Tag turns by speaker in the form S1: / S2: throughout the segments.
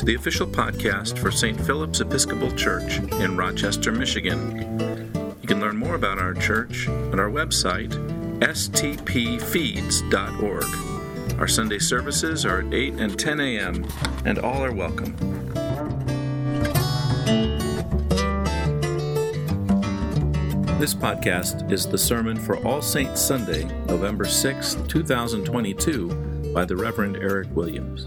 S1: to the official podcast for St. Philip's Episcopal Church in Rochester, Michigan. You can learn more about our church at our website, stpfeeds.org. Our Sunday services are at 8 and 10 a.m., and all are welcome. This podcast is the sermon for All Saints Sunday, November 6, 2022, by the Reverend Eric Williams.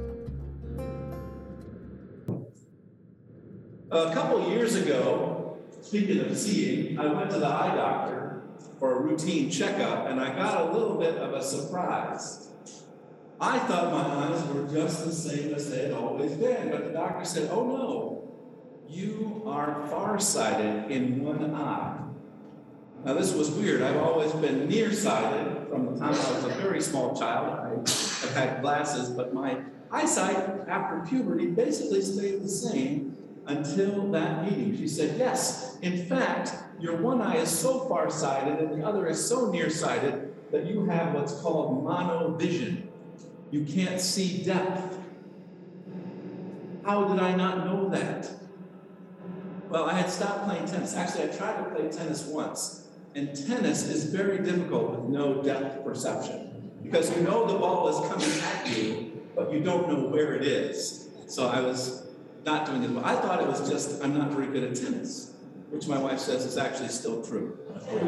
S2: A couple years ago, speaking of seeing, I went to the eye doctor for a routine checkup, and I got a little bit of a surprise. I thought my eyes were just the same as they had always been, but the doctor said, "Oh no, you are farsighted in one eye." Now this was weird. I've always been nearsighted from the time I was a very small child. I've had glasses, but my eyesight after puberty basically stayed the same until that meeting. She said, "Yes, in fact, your one eye is so farsighted and the other is so nearsighted that you have what's called monovision. You can't see depth." How did I not know that? Well, I had stopped playing tennis. Actually, I tried to play tennis once. And tennis is very difficult with no depth perception because you know the ball is coming at you, but you don't know where it is. So I was not doing it well. I thought it was just I'm not very good at tennis, which my wife says is actually still true.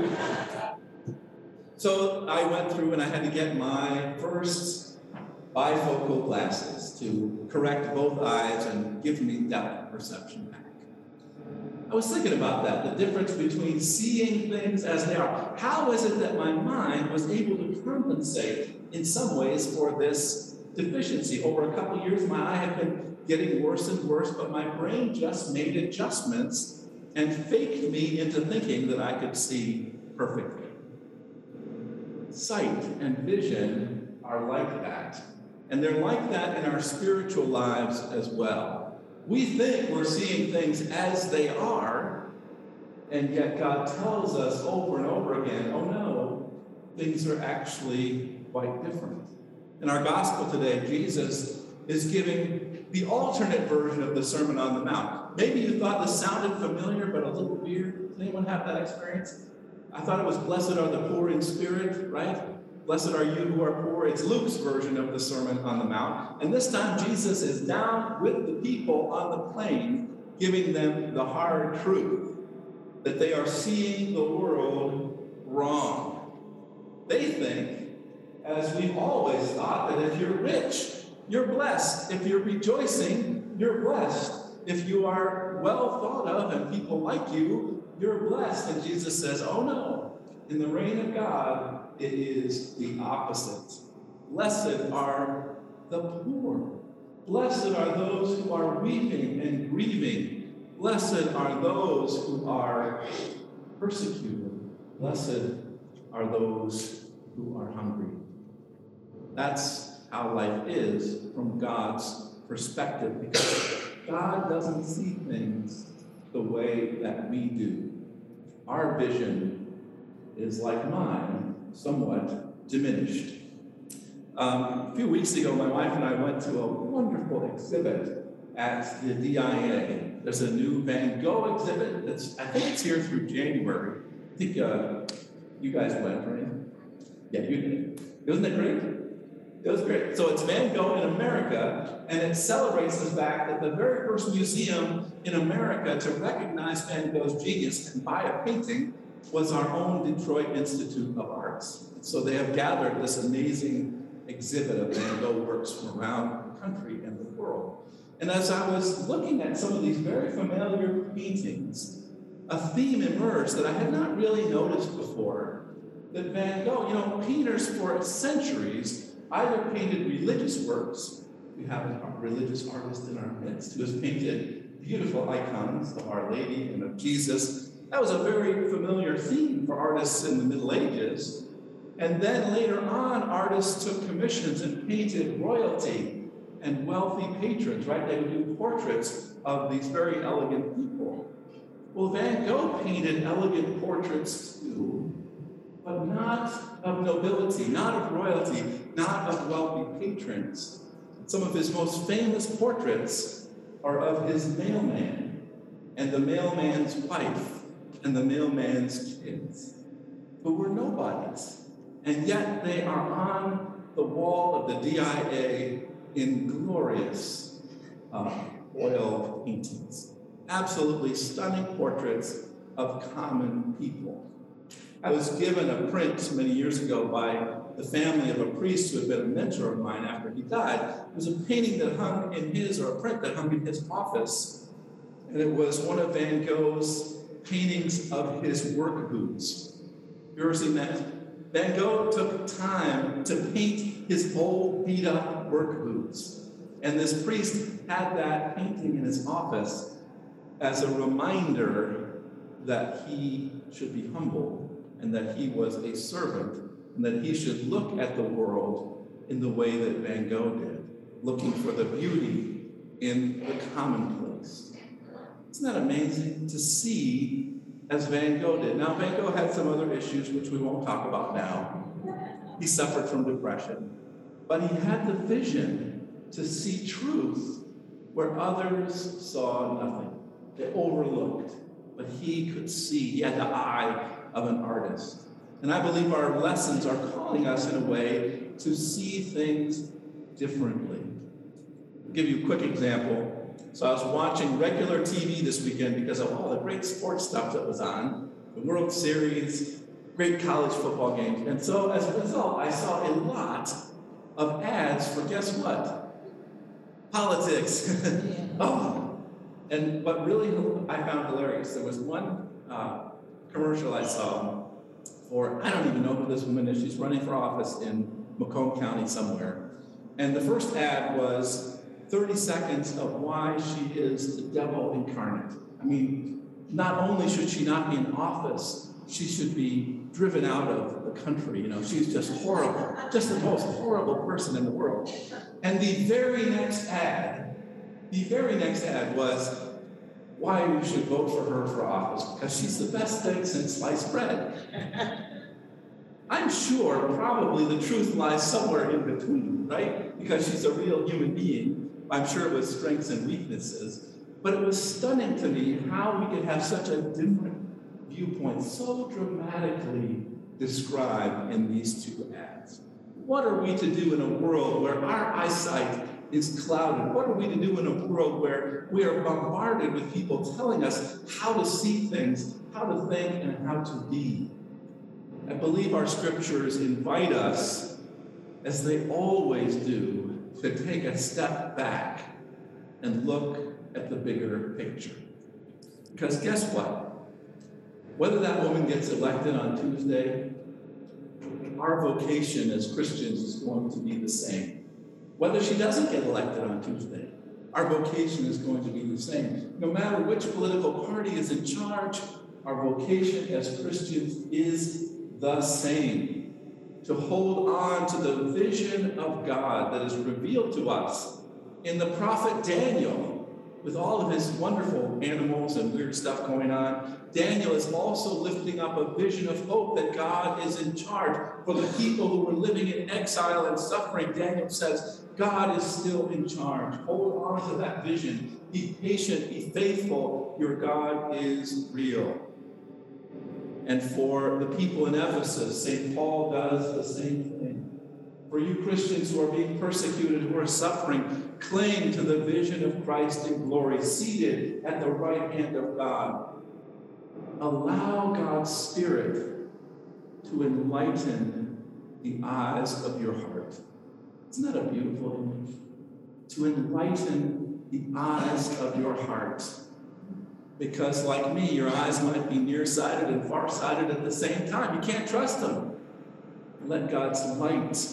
S2: So I went through and I had to get my first bifocal glasses to correct both eyes and give me depth perception back. I was thinking about that, the difference between seeing things as they are. How is it that my mind was able to compensate in some ways for this deficiency? Over a couple of years, my eye had been getting worse and worse, but my brain just made adjustments and faked me into thinking that I could see perfectly. Sight and vision are like that, and they're like that in our spiritual lives as well. We think we're seeing things as they are, and yet God tells us over and over again, oh no, things are actually quite different. In our gospel today, Jesus is giving the alternate version of the Sermon on the Mount. Maybe you thought this sounded familiar, but a little weird. Does anyone have that experience? I thought it was blessed are the poor in spirit, right? Blessed are you who are poor. It's Luke's version of the Sermon on the Mount. And this time Jesus is down with the people on the plain, giving them the hard truth that they are seeing the world wrong. They think, as we've always thought, that if you're rich, you're blessed. If you're rejoicing, you're blessed. If you are well thought of and people like you, you're blessed. And Jesus says, oh no, in the reign of God, it is the opposite. Blessed are the poor. Blessed are those who are weeping and grieving. Blessed are those who are persecuted. Blessed are those who are hungry. That's how life is from God's perspective, because God doesn't see things the way that we do. Our vision is like mine, somewhat diminished. A few weeks ago, my wife and I went to a wonderful exhibit at the DIA. There's a new Van Gogh exhibit. I think it's here through January. I think you guys went, right? Yeah, you did. Wasn't it great? It was great. So it's Van Gogh in America, and it celebrates the fact that the very first museum in America to recognize Van Gogh's genius and buy a painting was our own Detroit Institute of Arts. So they have gathered this amazing exhibit of Van Gogh works from around the country and the world. And as I was looking at some of these very familiar paintings, a theme emerged that I had not really noticed before, that Van Gogh, painters for centuries either painted religious works. We have a religious artist in our midst who has painted beautiful icons of Our Lady and of Jesus. That was a very familiar theme for artists in the Middle Ages. And then later on, artists took commissions and painted royalty and wealthy patrons, right? They would do portraits of these very elegant people. Well, Van Gogh painted elegant portraits too, but not of nobility, not of royalty, not of wealthy patrons. Some of his most famous portraits are of his mailman and the mailman's wife and the mailman's kids, who were nobodies. And yet they are on the wall of the DIA in glorious oil paintings. Absolutely stunning portraits of common people. I was given a print many years ago by the family of a priest who had been a mentor of mine after he died. It was a painting that hung in his, or a print that hung in his office. And it was one of Van Gogh's paintings of his work boots. You ever seen that? Van Gogh took time to paint his old beat-up work boots. And this priest had that painting in his office as a reminder that he should be humble and that he was a servant and that he should look at the world in the way that Van Gogh did, looking for the beauty in the commonplace. Isn't that amazing to see as Van Gogh did? Now, Van Gogh had some other issues which we won't talk about now. He suffered from depression, but he had the vision to see truth where others saw nothing. They overlooked, but he could see. He had the eye of an artist. And I believe our lessons are calling us in a way to see things differently. I'll give you a quick example. So I was watching regular TV this weekend because of all the great sports stuff that was on, the World Series, great college football games. And so as a result, I saw a lot of ads for, guess what? Politics. And what really I found hilarious, there was one commercial I saw for, I don't even know who this woman is. She's running for office in Macomb County somewhere. And the first ad was 30 seconds of why she is the devil incarnate. I mean, not only should she not be in office, she should be driven out of the country. You know, she's just horrible, just the most horrible person in the world. And the very next ad was why you should vote for her for office, because she's the best thing since sliced bread. I'm sure probably the truth lies somewhere in between, right? Because she's a real human being, I'm sure with strengths and weaknesses. But it was stunning to me how we could have such a different viewpoint, so dramatically described in these two ads. What are we to do in a world where our eyesight is clouded? What are we to do in a world where we are bombarded with people telling us how to see things, how to think, and how to be? I believe our scriptures invite us, as they always do, to take a step back and look at the bigger picture. Because guess what? Whether that woman gets elected on Tuesday, our vocation as Christians is going to be the same. Whether she doesn't get elected on Tuesday, our vocation is going to be the same. No matter which political party is in charge, our vocation as Christians is the same. To hold on to the vision of God that is revealed to us in the prophet Daniel, with all of his wonderful animals and weird stuff going on. Daniel is also lifting up a vision of hope that God is in charge. For the people who were living in exile and suffering, Daniel says, God is still in charge. Hold on to that vision. Be patient, be faithful. Your God is real. And for the people in Ephesus, St. Paul does the same thing. For you Christians who are being persecuted, who are suffering, cling to the vision of Christ in glory, seated at the right hand of God. Allow God's Spirit to enlighten the eyes of your heart. Isn't that a beautiful image? To enlighten the eyes of your heart. Because like me, your eyes might be nearsighted and farsighted at the same time. You can't trust them. Let God's light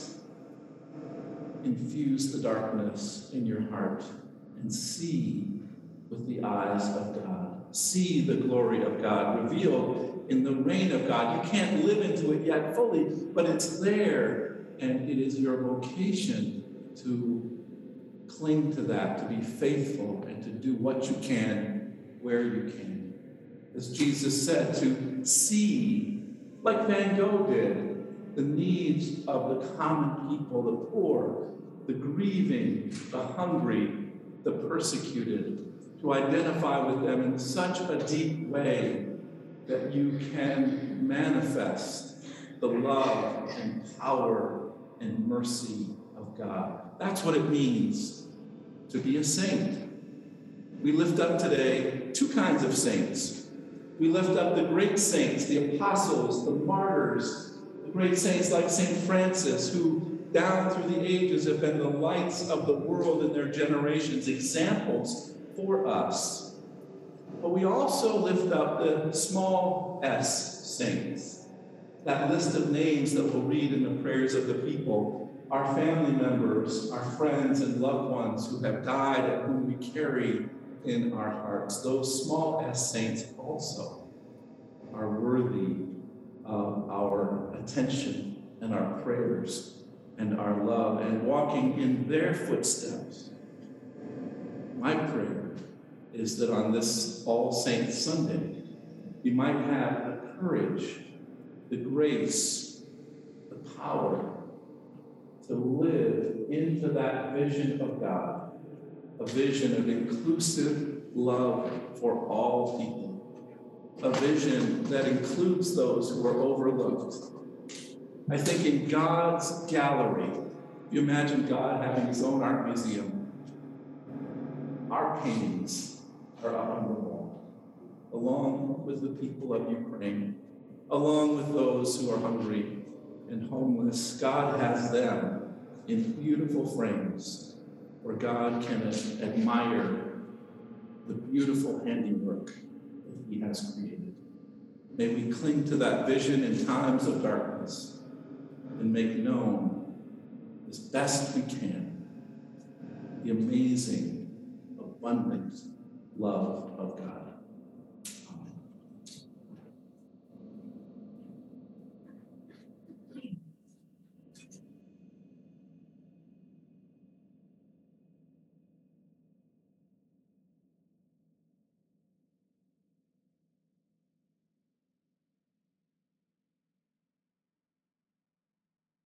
S2: infuse the darkness in your heart and see with the eyes of God. See the glory of God revealed in the reign of God. You can't live into it yet fully, but it's there, and it is your vocation to cling to that, to be faithful, and to do what you can where you can. As Jesus said, to see, like Van Gogh did, the needs of the common people, the poor, the grieving, the hungry, the persecuted, to identify with them in such a deep way that you can manifest the love and power and mercy of God. That's what it means to be a saint. We lift up today two kinds of saints. We lift up the great saints, the apostles, the martyrs, the great saints like St. Francis, who down through the ages have been the lights of the world in their generations, examples for us. But we also lift up the small s saints, that list of names that we'll read in the prayers of the people, our family members, our friends and loved ones who have died and whom we carry in our hearts. Those small s saints also are worthy of our attention and our prayers and our love, and walking in their footsteps. My prayer is that on this All Saints Sunday, you might have the courage, the grace, the power to live into that vision of God, a vision of inclusive love for all people, a vision that includes those who are overlooked. I think in God's gallery, if you imagine God having his own art museum, our paintings are up on the wall, along with the people of Ukraine, along with those who are hungry and homeless. God has them in beautiful frames where God can admire the beautiful handiwork that he has created. May we cling to that vision in times of darkness and make known as best we can the amazing, abundant love